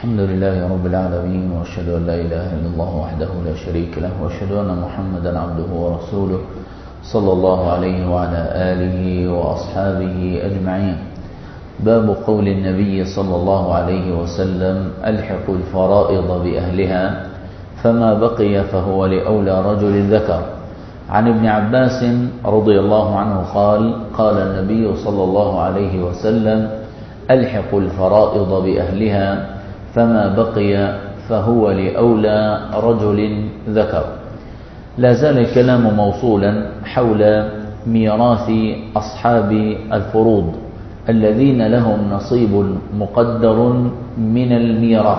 الحمد لله رب العالمين، وأشهد أن لا إله إلا الله وحده لا شريك له، وأشهد أن محمدا عبده ورسوله صلى الله عليه وعلى آله وأصحابه أجمعين. باب قول النبي صلى الله عليه وسلم: ألحقوا الفرائض بأهلها، فما بقي فهو لأولى رجل ذكر. عن ابن عباس رضي الله عنه قال: قال النبي صلى الله عليه وسلم: ألحقوا الفرائض بأهلها، فما بقي فهو لأولى رجل ذكر. لا زال الكلام موصولا حول ميراث أصحاب الفروض الذين لهم نصيب مقدر من الميراث.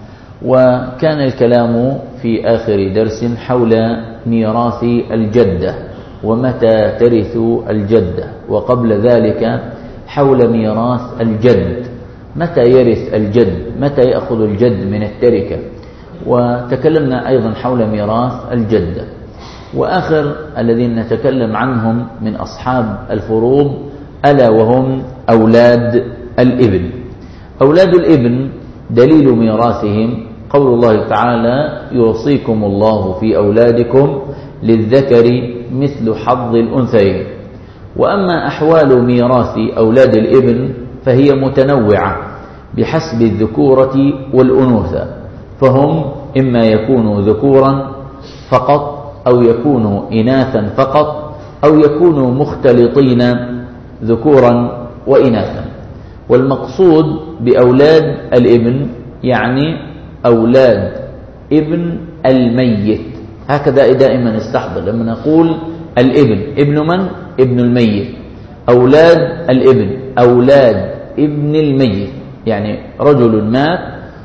وكان الكلام في آخر درس حول ميراث الجدة ومتى ترث الجدة، وقبل ذلك حول ميراث الجد، متى يرث الجد، متى يأخذ الجد من التركة. وتكلمنا أيضا حول ميراث الجدة. وآخر الذين نتكلم عنهم من أصحاب الفروض ألا وهم أولاد الابن. أولاد الابن دليل ميراثهم قول الله تعالى: يوصيكم الله في أولادكم للذكر مثل حظ الأنثيين. وأما أحوال ميراث أولاد الابن فهي متنوعة بحسب الذكورة والأنوثة، فهم إما يكونوا ذكورا فقط، أو يكونوا إناثا فقط، أو يكونوا مختلطين ذكورا وإناثا. والمقصود بأولاد الابن يعني أولاد ابن الميت. هكذا دائما استحضر لما نقول الابن، ابن من؟ ابن الميت. أولاد الابن أولاد ابن الميت، يعني رجل مات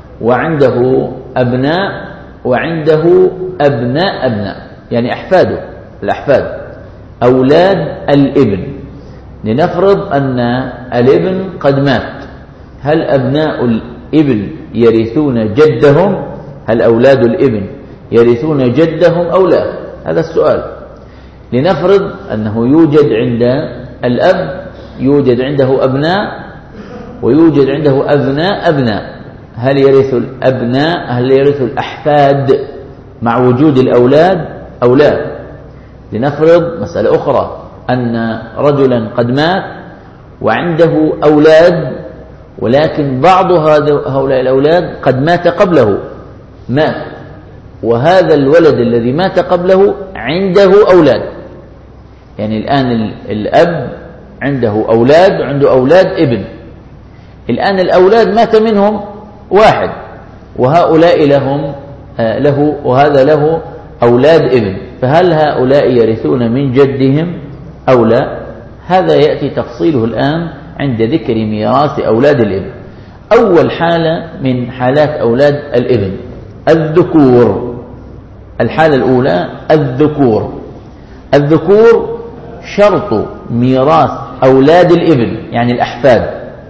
وعنده أبناء وعنده أبناء أبناء، يعني أحفاده، الأحفاد. أولاد الابن. لنفرض أن الابن قد مات، هل أبناء الابن يرثون جدهم؟ هل أولاد الابن يرثون جدهم أو لا؟ هذا السؤال. لنفرض أنه يوجد عند الأب يوجد عنده أبناء ويوجد عنده أبناء أبناء، هل يرث الأبناء، هل يرث الأحفاد مع وجود الأولاد أو لا؟ لنفرض مسألة أخرى، أن رجلا قد مات وعنده أولاد، ولكن بعض هؤلاء الأولاد قد مات قبله، مات، وهذا الولد الذي مات قبله عنده أولاد. يعني الآن الأب عنده أولاد وعنده أولاد ابن. الآن الأولاد مات منهم واحد، وهؤلاء له وهذا له أولاد ابن، فهل هؤلاء يرثون من جدهم أو لا؟ هذا يأتي تفصيله الآن عند ذكر ميراث أولاد الابن. أول حالة من حالات أولاد الابن الذكور. الحالة الأولى الذكور. الذكور شرط ميراث أولاد الابن يعني الأحفاد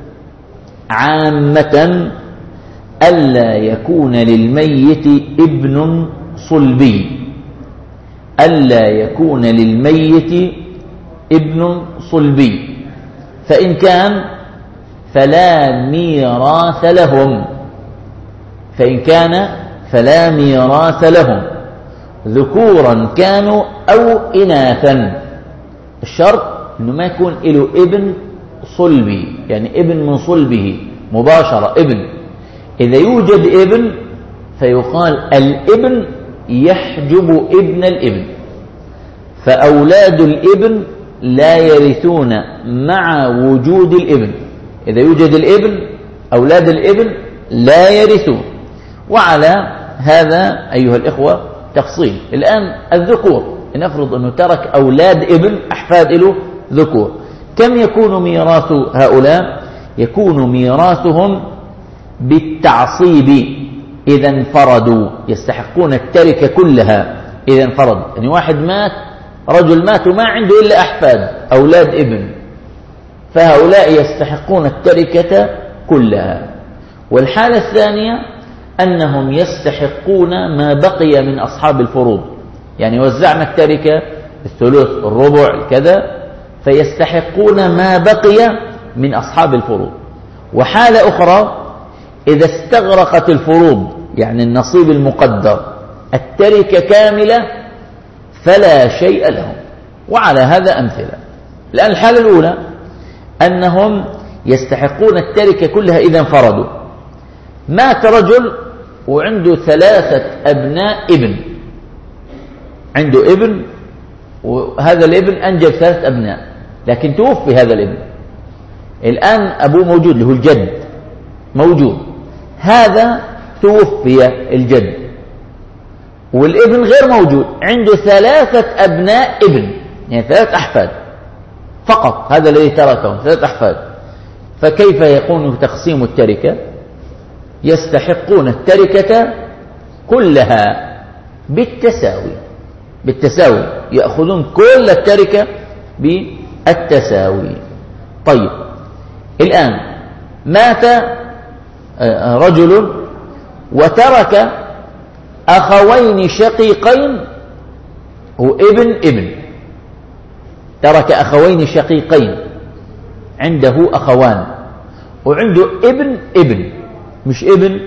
عامة ألا يكون للميت ابن صلبي. ألا يكون للميت ابن صلبي، فإن كان فلا ميراث لهم. فإن كان فلا ميراث لهم، ذكورا كانوا أو إناثا. الشرط أنه ما يكون له ابن صلبي، يعني ابن من صلبه مباشرة ابن. إذا يوجد ابن فيقال الابن يحجب ابن الابن، فأولاد الابن لا يرثون مع وجود الابن. إذا يوجد الابن أولاد الابن لا يرثون. وعلى هذا أيها الإخوة تفصيل. الآن الذكور، نفرض أنه ترك أولاد ابن أحفاد له ذكور، كم يكون ميراث هؤلاء؟ يكون ميراثهم بالتعصيب إذا انفردوا، يستحقون التركة كلها إذا انفرد. يعني واحد مات، رجل مات وما عنده إلا أحفاد أولاد ابن، فهؤلاء يستحقون التركة كلها. والحالة الثانية أنهم يستحقون ما بقي من أصحاب الفروض، يعني وزعنا التركة الثلث الربع كذا، فيستحقون ما بقي من أصحاب الفروض. وحالة أخرى إذا استغرقت الفروض يعني النصيب المقدر التركة كاملة فلا شيء لهم. وعلى هذا أمثلة. الآن الحالة الأولى أنهم يستحقون التركة كلها إذا انفردوا. مات رجل وعنده 3 أبناء ابن، عنده ابن وهذا الابن أنجب 3 أبناء، لكن توفي هذا الابن. الآن أبوه موجود اللي هو الجد موجود، هذا توفي الجد والابن غير موجود، عنده 3 أبناء ابن يعني 3 أحفاد فقط، هذا الذي تركهم 3 أحفاد. فكيف يكون تقسيم التركة؟ يستحقون التركة كلها بالتساوي، يأخذون كل التركة بالتساوي. طيب الآن مات رجل وترك أخوين شقيقين وابن، ترك أخوين شقيقين، عنده أخوان وعنده ابن مش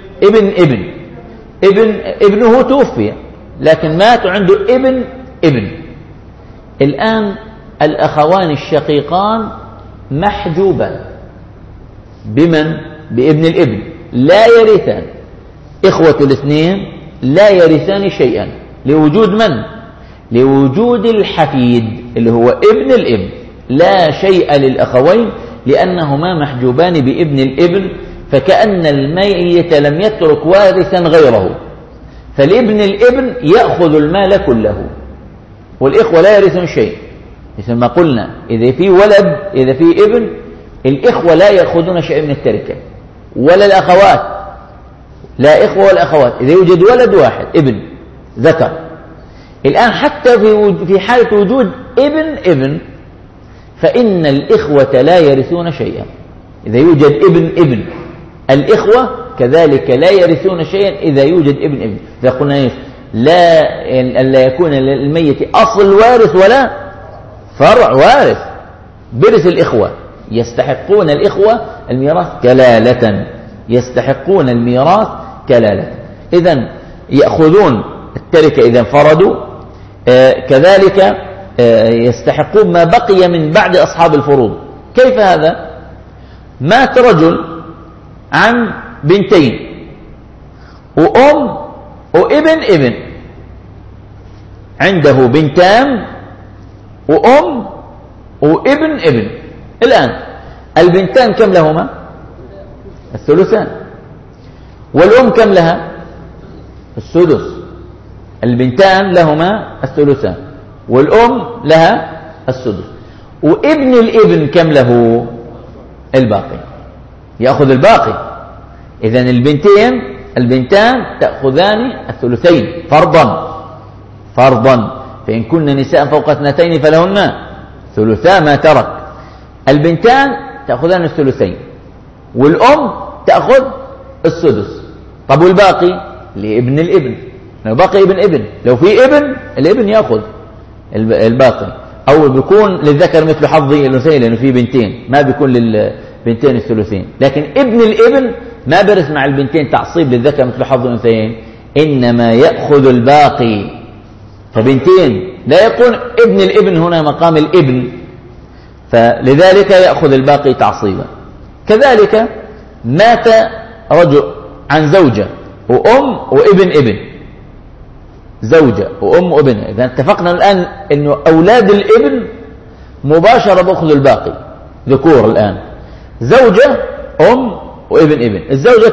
ابنه توفي لكن مات وعنده ابن. الآن الأخوان الشقيقان محجوبان بمن؟ بابن الابن، لا يرثان. إخوة الاثنين لا يرثان شيئا لوجود من؟ لوجود الحفيد اللي هو ابن الابن. لا شيء للأخوين لأنهما محجوبان بابن الابن، فكأن الميت لم يترك وارثا غيره، فالابن الابن يأخذ المال كله والإخوة لا يرثون شيء. مثل ما قلنا إذا في ولد إذا في ابن الإخوة لا يأخذون شيء من التركة ولا الأخوات، لا إخوة ولا أخوات. إذا يوجد ولد واحد ابن ذكر، الآن حتى في حالة وجود ابن فإن الإخوة لا يرثون شيئا. إذا يوجد ابن الإخوة كذلك لا يرثون شيئا إذا يوجد ابن. إذا قلنا إيش؟ لا يكون للميت أصل وارث ولا فرع وارث، برث الإخوة. يستحقون الإخوة الميراث كلالة، يستحقون الميراث كلالة. إذن يأخذون التركة إذا انفردوا، كذلك يستحقون ما بقي من بعد أصحاب الفروض. كيف هذا؟ مات رجل عن بنتين وأم وابن، عنده بنتان وأم وابن. الآن البنتان كم لهما؟ الثلثان. والأم كم لها؟ السدس. البنتان لهما الثلثان والأم لها السدس. وابن الابن كم له؟ الباقي، يأخذ الباقي. إذن البنتان تأخذان الثلثين فرضا، فإن كن نساء فوق 2 فلهن ثلثا ما ترك. البنتان تأخذان الثلثين والأم تأخذ السدس. طب والباقي لابن الابن، لو باقي ابن لو في الابن يأخذ الباقي، أو بيكون للذكر مثل حظ الأنثيين لأنه في بنتين، ما بيكون للبنتين الثلثين. لكن ابن الابن ما برث مع البنتين تعصيب للذكر مثل حظ الأنثيين، إنما يأخذ الباقي. فبنتين لا يكون ابن الابن هنا مقام الابن، فلذلك يأخذ الباقي تعصيبا. كذلك مات رجل عن زوجة وأم وابن، زوجة وأم وابن. إذا اتفقنا الآن أنه أولاد الابن مباشرة بأخذ الباقي ذكور. الآن زوجة أم وابن. الزوجة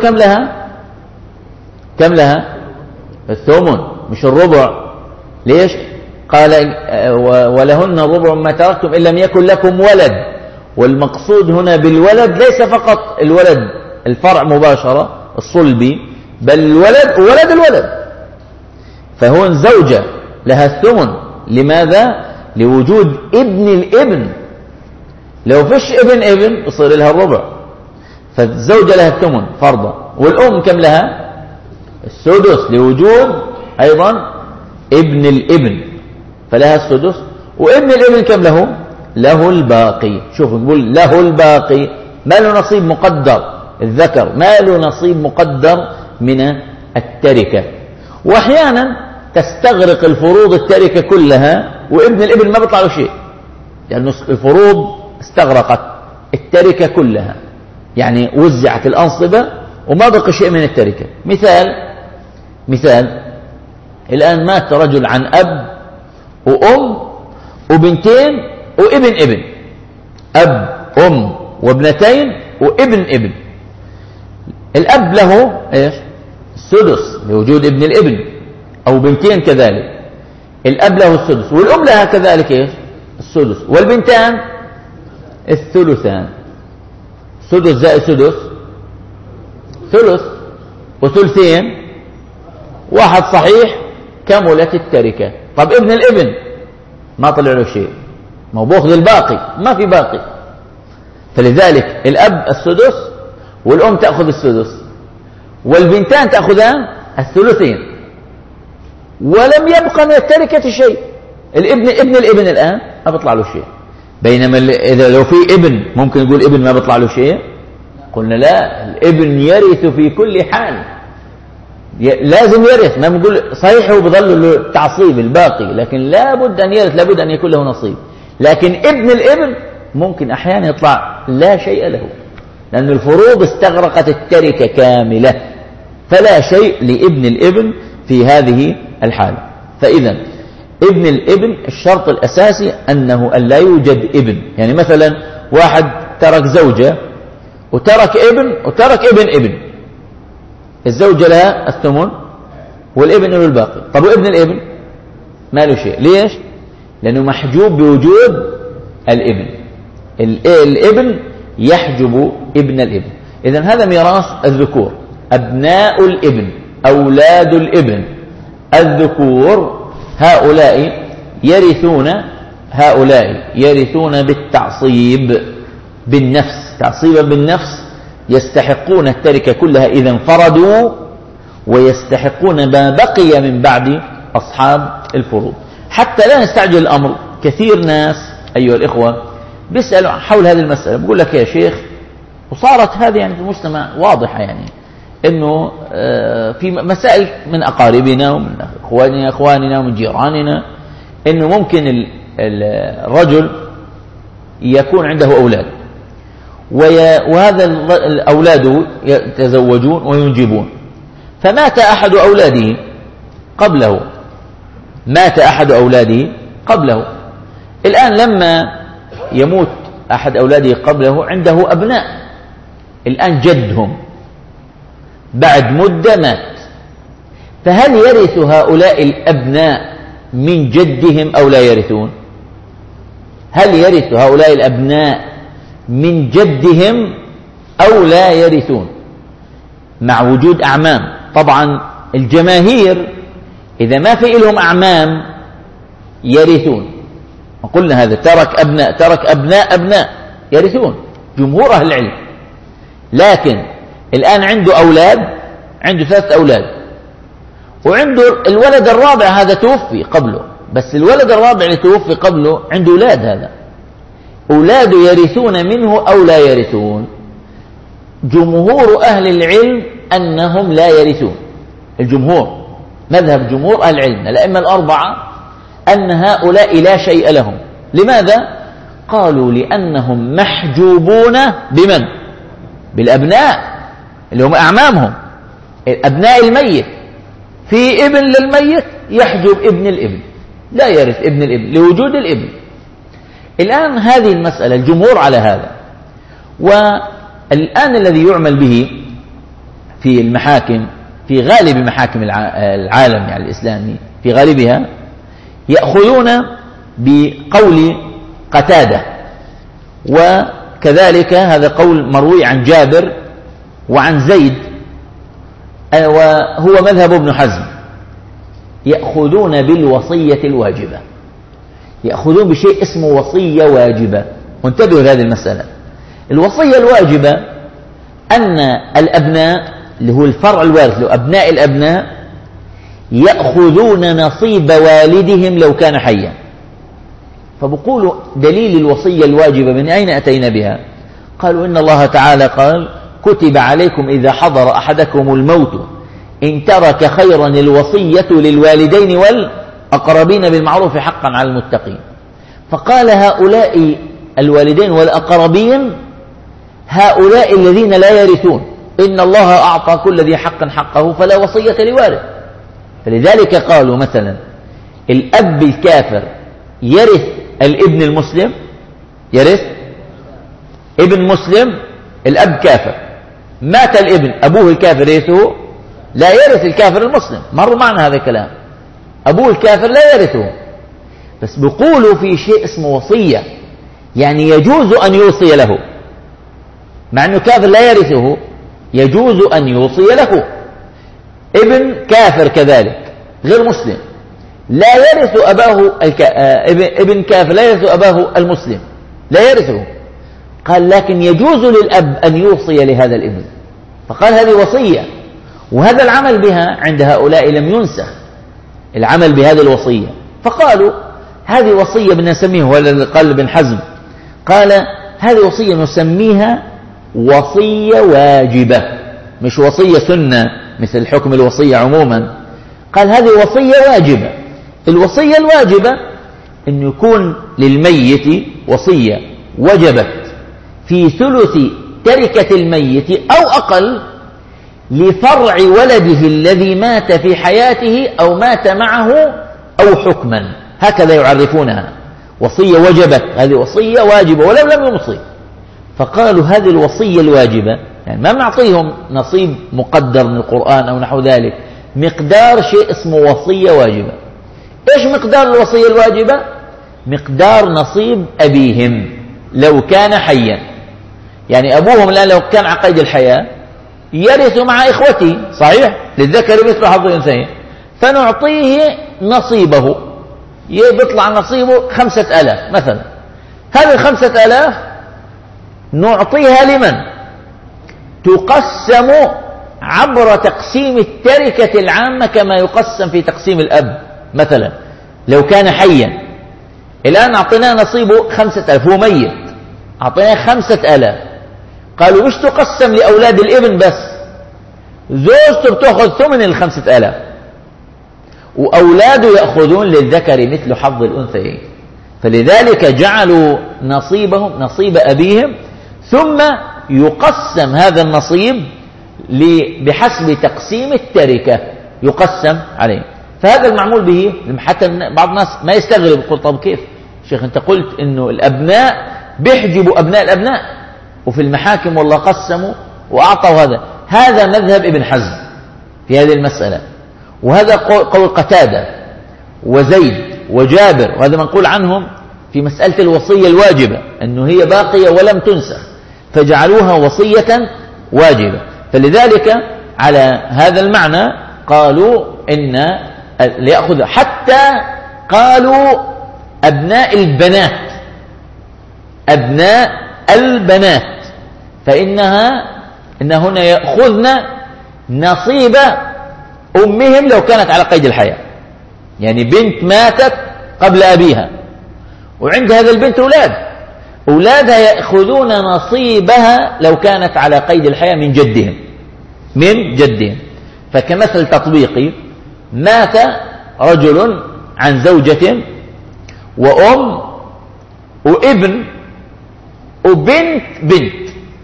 كم لها؟ الثمن مش الربع. ليش؟ قال ولهن الربع ما تركتم إن لم يكن لكم ولد. والمقصود هنا بالولد ليس فقط الولد الفرع مباشرة الصلبي، بل الولد. فهون زوجة لها الثمن. لماذا؟ لوجود ابن الابن. لو فيش ابن يصير لها الربع، فالزوجة لها الثمن فرضا. والأم كم لها؟ السدس لوجود أيضا ابن الابن فلها السدس. وابن الابن كم له؟ له الباقي. شوفوا نقول له الباقي، ما له نصيب مقدر الذكر ما له نصيب مقدر من التركة. وأحيانا تستغرق الفروض التركة كلها وابن الابن ما بيطلع له شيء، لأن الفروض استغرقت التركة كلها، يعني وزعت الأنصبة وما بقى شيء من التركة. مثال الآن مات رجل عن أب وأم وبنتين وابن ابن، أب أم وابنتين وابن ابن. الأب له إيش؟ السدس لوجود ابن الابن، أو بنتين كذلك الأب له السدس، والأم لها كذلك إيش؟ السدس، والبنتان الثلثان. سدس زائد سدس ثلث، وثلثين واحد صحيح كملت التركة. طب ابن الابن ما طلع له شيء، ما هو بأخذ الباقي، ما في باقي. فلذلك الأب السدس والأم تأخذ السدس والبنتان تأخذان الثلثين، ولم يبقى من التركة شيء. ابن الابن الآن ما بيطلع له شيء، بينما إذا لو في ابن ممكن نقول ابن ما بيطلع له شيء. قلنا لا، الابن يرث في كل حال، لازم يرث. ما بنقول صحيح هو بظل له تعصيب الباقي، لكن لا بد أن يرث، لا بد أن يكون له نصيب. لكن ابن الابن ممكن أحيانا يطلع لا شيء له، لأن الفروض استغرقت التركة كاملة، فلا شيء لابن الابن في هذه الحالة. فإذا ابن الابن الشرط الأساسي أنه أن لا يوجد ابن. يعني مثلا واحد ترك زوجة وترك ابن وترك ابن، الزوجة لها الثمن والابن له الباقي. طب وابن الابن ما له شيء، ليش؟ لأنه محجوب بوجود الابن. الابن يحجب ابن الابن. إذن هذا ميراث الذكور، أبناء الابن، أولاد الابن الذكور، هؤلاء يرثون بالتعصيب بالنفس، تعصيبا بالنفس، يستحقون التركة كلها إذا انفردوا، ويستحقون ما بقي من بعد أصحاب الفروض. حتى لا نستعجل الأمر، كثير ناس أيها الإخوة بيسألوا حول هذه المسألة، بقول لك يا شيخ، وصارت هذه يعني في المجتمع واضحة، يعني إنه في مسائل من أقاربنا ومن أخواننا ومن جيراننا، إنه ممكن الرجل يكون عنده أولاد، وهذا الأولاد يتزوجون وينجبون، فمات أحد أولاده قبله. الآن لما يموت أحد أولاده قبله عنده أبناء، الآن جدهم بعد مدة مات، فهل يرث هؤلاء الأبناء من جدهم أو لا يرثون؟ هل يرث هؤلاء الأبناء من جدهم أو لا يرثون؟ مع وجود أعمام. طبعا الجماهير إذا ما في لهم أعمام يرثون، وقلنا هذا ترك أبناء يرثون جمهور أهل العلم. لكن الآن عنده أولاد، عنده 3 أولاد، وعنده الولد الرابع هذا توفي قبله، بس الولد الرابع اللي توفي قبله عنده أولاد، هذا أولاده يرثون منه أو لا يرثون؟ جمهور أهل العلم أنهم لا يرثون. الجمهور، مذهب جمهور أهل العلم الأئمة الأربعة، أن هؤلاء لا شيء لهم. لماذا؟ قالوا لأنهم محجوبون بمن؟ بالأبناء اللي هم أعمامهم، أبناء الميت. في ابن للميت يحجب ابن الابن، لا يرث ابن الابن لوجود الابن. الآن هذه المسألة الجمهور على هذا، والآن الذي يعمل به في المحاكم، في غالب محاكم العالم يعني الإسلامي في غالبها، يأخذون بقول قتادة، وكذلك هذا قول مروي عن جابر وعن زيد، وهو مذهب ابن حزم. يأخذون بالوصية الواجبة، يأخذون بشيء اسمه وصية واجبة. وانتبهوا لهذه المسألة. الوصية الواجبة أن الأبناء اللي هو الفرع الوارث له، أبناء الأبناء يأخذون نصيب والدهم لو كان حيا. فبقولوا دليل الوصية الواجبة من أين أتينا بها؟ قالوا إن الله تعالى قال كتب عليكم إذا حضر أحدكم الموت إن ترك خيرا الوصية للوالدين والأقربين بالمعروف حقا على المتقين. فقال هؤلاء الوالدين والأقربين هؤلاء الذين لا يرثون، إن الله أعطى كل ذي حق حقه فلا وصية لوارث. فلذلك قالوا مثلا الأب الكافر يرث الابن المسلم، يرث ابن مسلم، الأب كافر مات الابن، أبوه الكافر يرثه؟ لا يرث الكافر المسلم، مر معنا هذا الكلام، أبوه الكافر لا يرثه. بس بيقولوا في شيء اسمه وصية، يعني يجوز أن يوصي له، مع أنه كافر لا يرثه يجوز أن يوصي له. ابن كافر كذلك غير مسلم لا يرث أباه ابن كافر لا يرث أباه المسلم، لا يرثه. قال لكن يجوز للأب أن يوصي لهذا الابن، فقال هذه وصية، وهذا العمل بها عند هؤلاء لم ينسخ، العمل بهذه الوصية. فقالوا هذه وصية بدنا نسميها، ولا قال ابن حزم قال هذه وصية نسميها وصية واجبة، مش وصية سنة مثل حكم الوصية عموما. قال هذه وصية واجبة. الوصية الواجبة أن يكون للميت وصية وجبت في ثلث تركة الميت أو أقل لفرع ولده الذي مات في حياته أو مات معه أو حكما، هكذا يعرفونها وصية وجبت، هذه وصية واجبة ولو لم يوصي. فقالوا هذه الوصية الواجبة يعني ما نعطيهم نصيب مقدر من القرآن أو نحو ذلك، مقدار شيء اسمه وصية واجبة. إيش مقدار الوصية الواجبة؟ مقدار نصيب أبيهم لو كان حيا، يعني أبوهم الآن لو كان على قيد الحياة يرث مع إخوته، صحيح؟ للذكر مثل حظ الأنثيين، فنعطيه نصيبه، يطلع نصيبه 5000 مثلا. هذه 5000 نعطيها لمن؟ تقسم عبر تقسيم التركة العامة كما يقسم في تقسيم الأب. مثلا لو كان حيا الآن أعطيناه نصيبه 5000، هو ميت أعطيناه 5000، قالوا مش تقسم لأولاد الابن بس، زوجته بتأخذ ثمن 5000 وأولاده يأخذون للذكر مثل حظ الأنثيين. فلذلك جعلوا نصيبهم نصيب أبيهم، ثم يقسم هذا النصيب بحسب تقسيم التركة يقسم عليه. فهذا المعمول به، حتى بعض الناس ما يستغرب يقول طب كيف شيخ أنت قلت إنه الأبناء بيحجبوا أبناء الأبناء وفي المحاكم والله قسموا وأعطوا. هذا مذهب ابن حزم في هذه المسألة، وهذا قول قتادة وزيد وجابر، وهذا منقول عنهم في مسألة الوصية الواجبة أنه هي باقية ولم تنسخ فجعلوها وصية واجبة. فلذلك على هذا المعنى قالوا إن ليأخذ، حتى قالوا أبناء البنات، أبناء البنات إنهن يأخذن نصيب أمهم لو كانت على قيد الحياة، يعني بنت ماتت قبل أبيها وعند هذا البنت أولادها يأخذون نصيبها لو كانت على قيد الحياة من جدهم. فكمثل تطبيقي، مات رجل عن زوجة وأم وابن وبنت،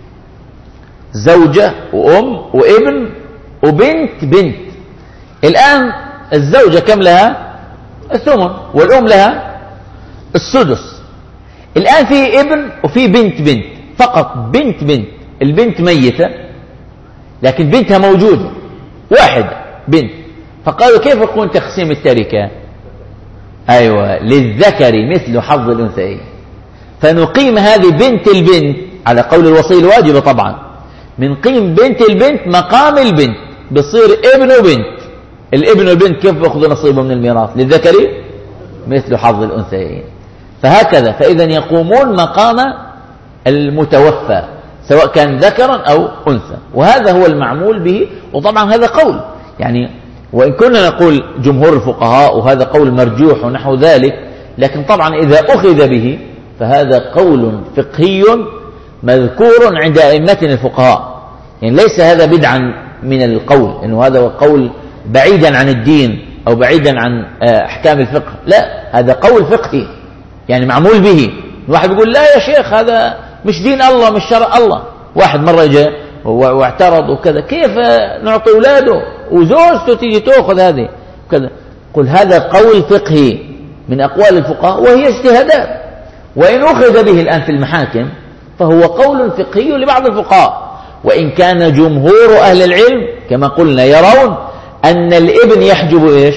زوجة وأم وابن وبنت. الآن الزوجة كم لها؟ الثمن، والأم لها السدس. الآن في ابن وفي بنت فقط، بنت البنت ميتة لكن بنتها موجودة، واحدة بنت. فقالوا كيف يكون تقسيم التركة؟ أيوة، للذكر مثل حظ الأنثيين. فنقيم هذه بنت البنت على قول الوصية الواجبة طبعا، بنقيم بنت البنت مقام البنت، بصير ابن وبنت. الابن والبنت كيف يأخذوا نصيبه من الميراث؟ للذكر مثل حظ الأنثيين. فهكذا، فإذا يقومون مقام المتوفى سواء كان ذكرا أو أنثى، وهذا هو المعمول به. وطبعا هذا قول، يعني وإن كنا نقول جمهور الفقهاء وهذا قول مرجوح ونحو ذلك، لكن طبعا إذا أخذ به فهذا قول فقهي مذكور عند أئمتنا الفقهاء. يعني ليس هذا بدعا من القول إنه هذا قول بعيدا عن الدين أو بعيدا عن أحكام الفقه، لا، هذا قول فقهي يعني معمول به. واحد يقول لا يا شيخ هذا مش دين الله، مش شرع الله. واحد مرة جاء واعترض وكذا، كيف نعطي أولاده وزوجته تيجي تأخذ هذه وكذا؟ قل هذا قول فقهي من أقوال الفقهاء وهي اجتهادات، وإن أخذ به الآن في المحاكم فهو قول فقهي لبعض الفقهاء، وإن كان جمهور أهل العلم كما قلنا يرون أن الابن يحجب إيش؟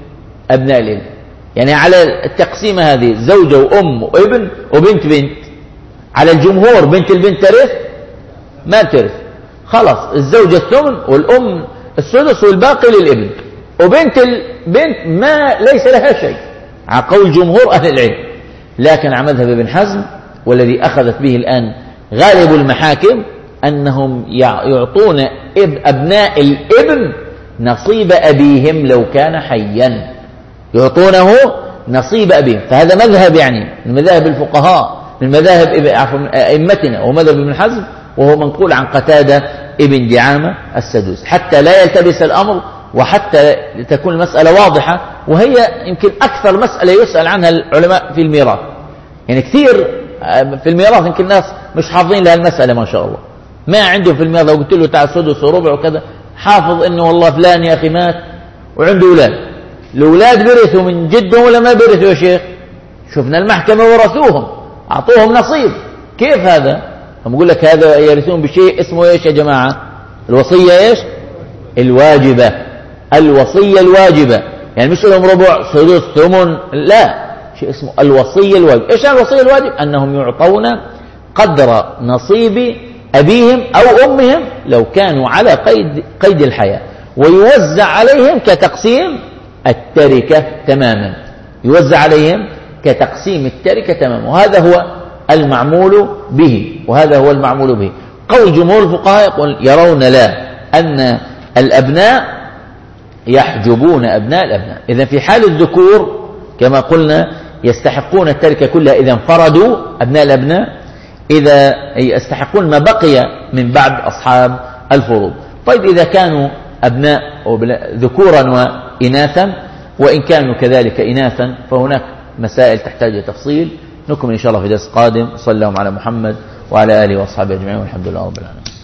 أبناء الابن. يعني على التقسيمة هذه زوجة وأم وابن وبنت بنت، على الجمهور بنت البنت ترث؟ ما ترث، خلاص الزوجة الثمن والأم السدس والباقي للابن، وبنت البنت ما ليس لها شيء على قول جمهور أهل العلم. لكن على مذهب ابن حزم والذي أخذت به الآن غالب المحاكم أنهم يعطون أبناء الابن نصيب أبيهم لو كان حيا، يعطونه نصيب أبيهم. فهذا مذهب يعني من مذاهب الفقهاء، من مذاهب أئمتنا، ومذهب ابن حزم، وهو منقول عن قتادة ابن دعامة السدوسي، حتى لا يلتبس الأمر وحتى تكون المسألة واضحة. وهي يمكن أكثر مسألة يسأل عنها العلماء في الميراث، يعني كثير في الميراث يمكن الناس مش حافظين لها المسألة ما شاء الله، ما عنده في الميراث. لو قلت له تعال سدس وربع وكذا حافظ إنه والله فلان يا أخي مات وعنده أولاد، الأولاد برثوا من جدهم ولا ما برثوا يا شيخ؟ شفنا المحكمة ورثوهم، أعطوهم نصيب. كيف هذا؟ هم يقول لك هذا يرثون بشيء اسمه إيش يا جماعة؟ الوصية إيش؟ الواجبة، الوصية الواجبة، يعني مش لهم ربع سدس ثمن، لا، شيء اسمه الوصية الواجبة. إيش الوصية الواجبة؟ أنهم يعطون قدر نصيب أبيهم أو أمهم لو كانوا على قيد الحياة، ويوزع عليهم كتقسيم التركة تماما، يوزع عليهم كتقسيم التركة تماما. وهذا هو المعمول به، وهذا هو المعمول به. قول جمهور الفقهاء يرون لا، أن الأبناء يحجبون أبناء الأبناء. إذا في حال الذكور كما قلنا يستحقون التركة كلها إذا انفردوا أبناء الأبناء، إذا يستحقون ما بقي من بعد أصحاب الفروض. طيب إذا كانوا أبناء ذكورا وإناثا، وإن كانوا كذلك إناثا فهناك مسائل تحتاج إلى تفصيل. نكمل إن شاء الله في درس قادم. صلى الله على محمد وعلى آله وأصحابه أجمعين، والحمد لله رب العالمين.